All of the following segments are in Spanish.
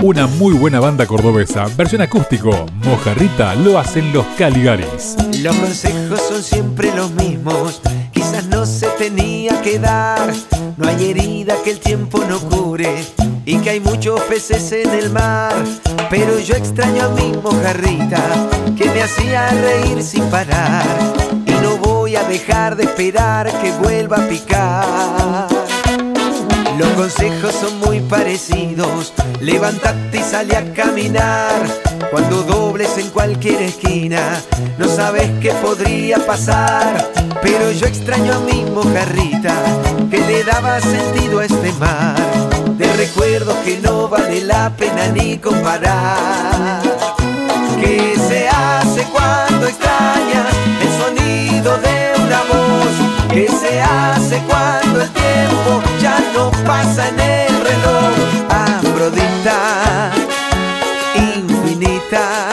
Una muy buena banda cordobesa, versión acústico, Mojarrita, lo hacen los Caligaris. Los consejos son siempre los mismos, quizás no se tenía que dar. No hay herida que el tiempo no cure y que hay muchos peces en el mar. Pero yo extraño a mi mojarrita, que me hacía reír sin parar. Y no voy a dejar de esperar que vuelva a picar. Los consejos son muy parecidos, levántate y sale a caminar. Cuando dobles en cualquier esquina, no sabes qué podría pasar. Pero yo extraño a mi mojarrita, que le daba sentido a este mar, de recuerdos que no vale la pena ni comparar. ¿Qué se hace cuando extrañas el sonido de una voz? ¿Qué se hace cuando el tiempo ya no pasa en el reloj? Afrodita, infinita,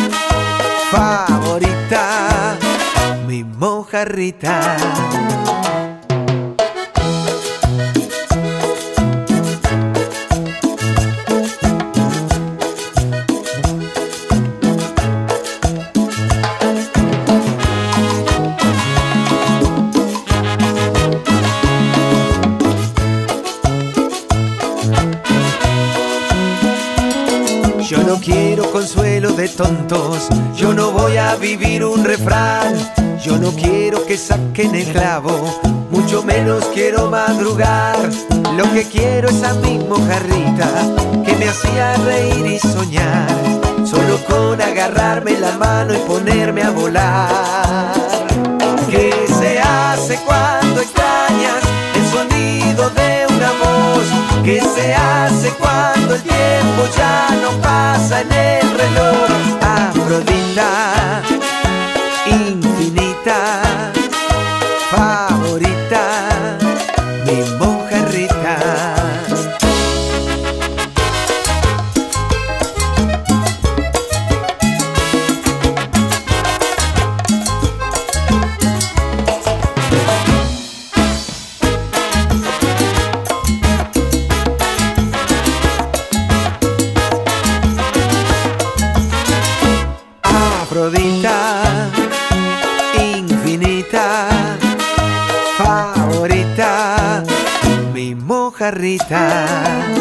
favorita, mi mojarrita. Yo no quiero consuelo de tontos, yo no voy a vivir un refrán. Yo no quiero que saquen el clavo, mucho menos quiero madrugar. Lo que quiero es a mi mojarrita, que me hacía reír y soñar, solo con agarrarme la mano y ponerme a volar. ¿Qué se hace cuando extrañas el sonido de una voz? ¿Qué se hace cuando el tiempo ya no pasa en el reloj? Afrodita, infinita, favorita, mi mojarrita. Afrodita, infinita, favorita, mi mojarrita.